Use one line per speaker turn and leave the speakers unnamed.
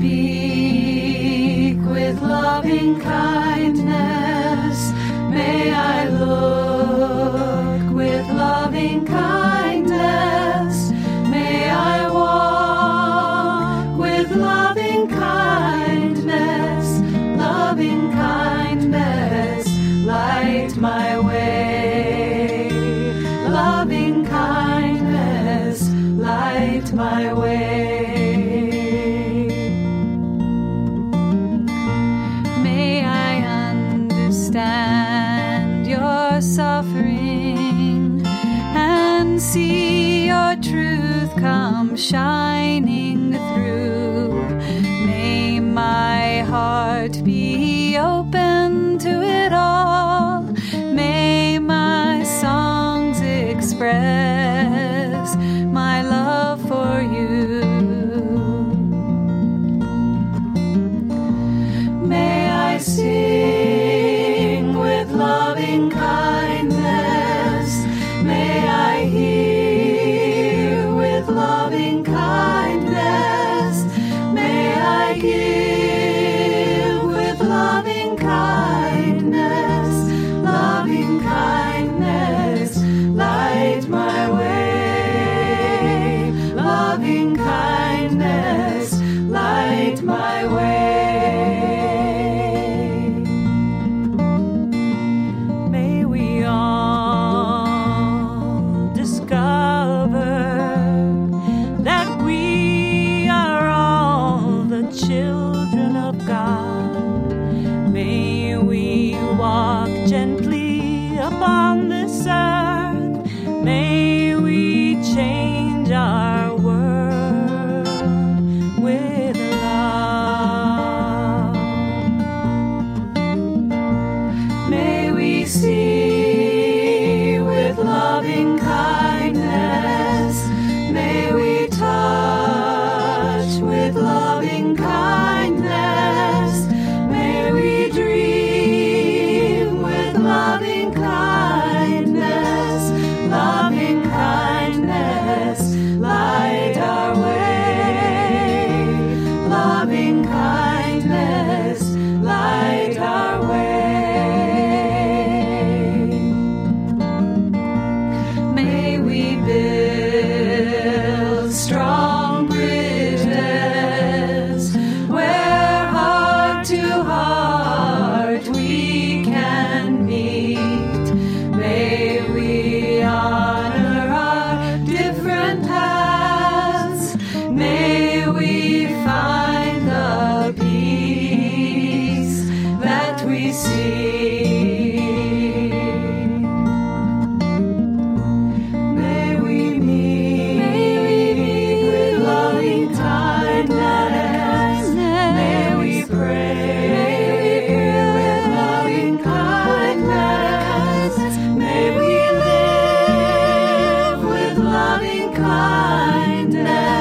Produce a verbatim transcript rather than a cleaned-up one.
speak with loving kindness. May I look with loving kindness. May I walk with loving kindness. Loving kindness, light my way. Loving kindness, light my way. May I understand your suffering and see your truth come shining through. May my heart be open to it all. May my songs express my love for you. May I sing with loving kindness. May I hear with loving kindness. May I give with loving kindness. Loving kindness, light my way. Loving kindness, light my way. May we all discover that we are all the children of God. May we walk gently upon this earth. May we change our world with love. May we see with loving kindness. May we touch with loving kindness. May we dream with loving kindness. Loving kindness, light our way. Loving kindness, light our way. May we build strong bridges where heart to heart we can meet. May we honor our different paths. May we find the peace that we seek. May we meet with loving kindness. May we pray with loving kindness. May we live with loving kindness.